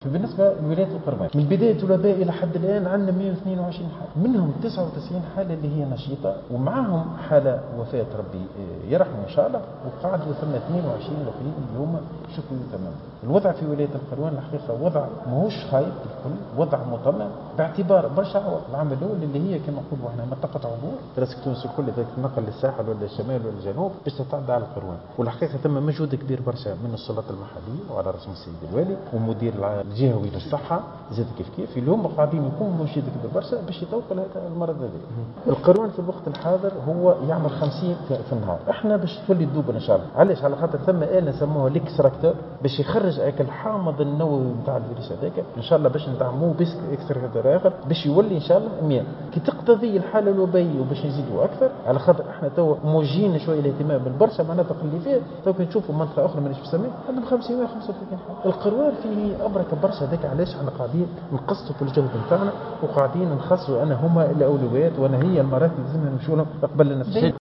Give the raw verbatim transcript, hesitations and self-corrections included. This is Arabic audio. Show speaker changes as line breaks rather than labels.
بالنسبة لولاية القرمان من بداية الوباء إلى حد الآن عندنا مئة واثنين وعشرين حالة، منهم تسعة وتسعين حالة اللي هي نشيطة ومعهم حالة وفاة ربي يرحمه إن شاء الله، وقاعد ثم اثنين وعشرين الأخرين اليوم شكوا تماما. الوضع في ولاية القروان الحقيقة وضع ماهوش خايب بالكل، وضع مطمئن باعتبار برشا عوامل. العامل الأول اللي هي كما نقولوا احنا منطقة عبور، راسك تونس الكل إذا تنقل للساحل ولا الشمال ولا الجنوب باش تتعدى على القروان، والحقيقة ثم مجهود كبير برشا من السلطات المحلية وعلى رأسهم السيد الوالي ومدير الجهوي للصحة زاد كيف كيف اللي هم قاعدين يقوموا بمجهود كبير برشا باش يتوقف هذا المرض هذا. القروان في الوقت الحاضر هو يعمل خمسين في النهار، احنا باش تولي الدوبل ان شاء الله. علاش؟ على خاطر ثم آلة سموها الاكستراكتور باش يخرج هيك الحامض النووي نتاع الفيروس هذاك، ان شاء الله باش ندعموه بس اكستراكتور اخر باش يولي ان شاء الله مية كي تقتضي الحاله الوبائيه وباش نزيدوا اكثر، على خاطر احنا تو موجهين شويه الاهتمام بالبرشا مناطق اللي فيها. تو كي نشوفوا منطقه اخرى مانيش بسميها عندهم خمسمائة وخمسة وثلاثين حاله. القروان فيه ابرك برشا، هذاك علاش احنا قاعدين نقصوا في الجهد نتاعنا وقاعدين نخصوا انا هما الاولويات وانا هي المراكز لازم نمشوا لهم قبل النفس.